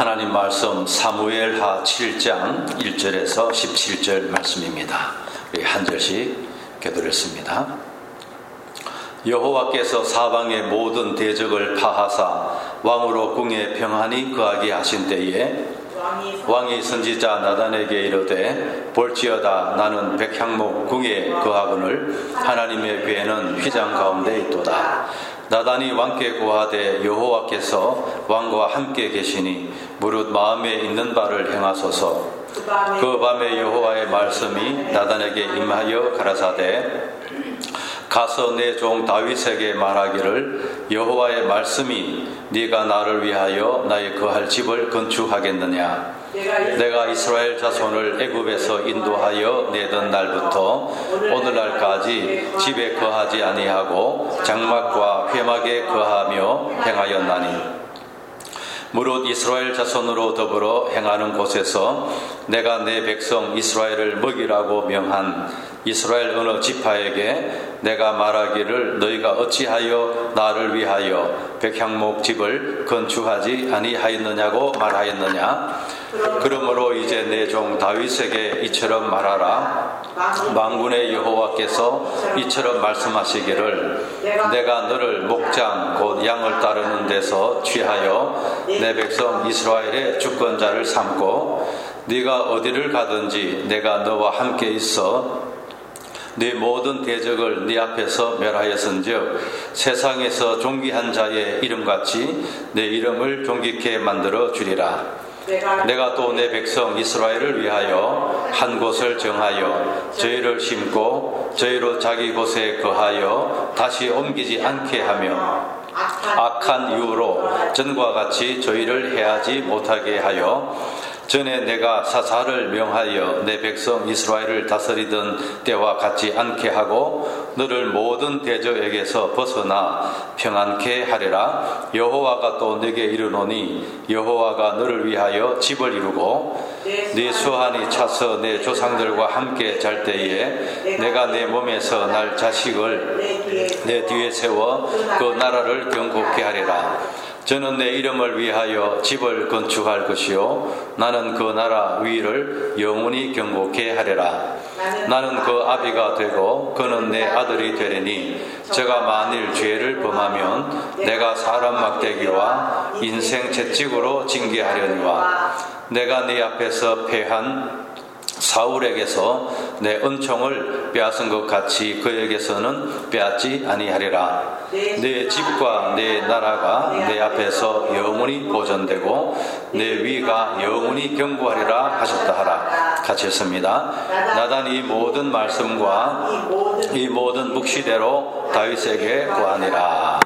하나님 말씀 사무엘하 7장 1절에서 17절 말씀입니다. 우리 한 절씩 교독했습니다. 여호와께서 사방의 모든 대적을 파하사 왕으로 궁에 평안히 거하게 하신 때에 왕이 선지자 나단에게 이르되 볼지어다 나는 백향목 궁에 거하거늘 하나님의 궤는 휘장 가운데 있도다. 나단이 왕께 고하되 여호와께서 왕과 함께 계시니 무릇 마음에 있는 바를 행하소서. 그 밤에 여호와의 말씀이 나단에게 임하여 가라사대 가서 내 종 다윗에게 말하기를 여호와의 말씀이 네가 나를 위하여 나의 거할 집을 건축하겠느냐. 내가 이스라엘 자손을 애굽에서 인도하여 내던 날부터 오늘날까지 집에 거하지 아니하고 장막과 회막에 거하며 행하였나니 무릇 이스라엘 자손으로 더불어 행하는 곳에서 내가 내 백성 이스라엘을 먹이라고 명한 이스라엘 어느 지파에게 내가 말하기를 너희가 어찌하여 나를 위하여 백향목 집을 건축하지 아니하였느냐고 말하였느냐. 그러므로 이제 내 종 다윗에게 이처럼 말하라. 만군의 여호와께서 이처럼 말씀하시기를 내가 너를 목장 곧 양을 따르는 데서 취하여 내 백성 이스라엘의 주권자를 삼고 네가 어디를 가든지 내가 너와 함께 있어 네 모든 대적을 네 앞에서 멸하였은즉 세상에서 존귀한 자의 이름같이 내 이름을 존귀케 만들어 주리라. 내가 또 내 백성 이스라엘을 위하여 한 곳을 정하여 저희를 심고 저희로 자기 곳에 거하여 다시 옮기지 않게 하며 악한 이유로 전과 같이 저희를 해하지 못하게 하여 전에 내가 사사를 명하여 내 백성 이스라엘을 다스리던 때와 같지 않게 하고 너를 모든 대적에게서 벗어나 평안케 하리라. 여호와가 또 내게 이르노니 여호와가 너를 위하여 집을 이루고 네 수한이 차서 내 조상들과 함께 잘 때에 내가 내 몸에서 날 자식을 내 뒤에 세워 그 나라를 경고케 하리라. 저는 내 이름을 위하여 집을 건축할 것이요 나는 그 나라 위를 영원히 경고케 하리라. 나는 그 아비가 되고 그는 내 아들이 되리니 저가 만일 죄를 범하면 내가 사람 막대기와 인생 채찍으로 징계하려니와 내가 네 앞에서 패한 사울에게서 내 은총을 빼앗은 것 같이 그에게서는 빼앗지 아니하리라. 내 집과 내 나라가 내 앞에서 영원히 보존되고 내 위가 영원히 견고하리라 하셨다 하라. 같이 했습니다. 나단이 이 모든 말씀과 이 모든 묵시대로 다윗에게 고하니라.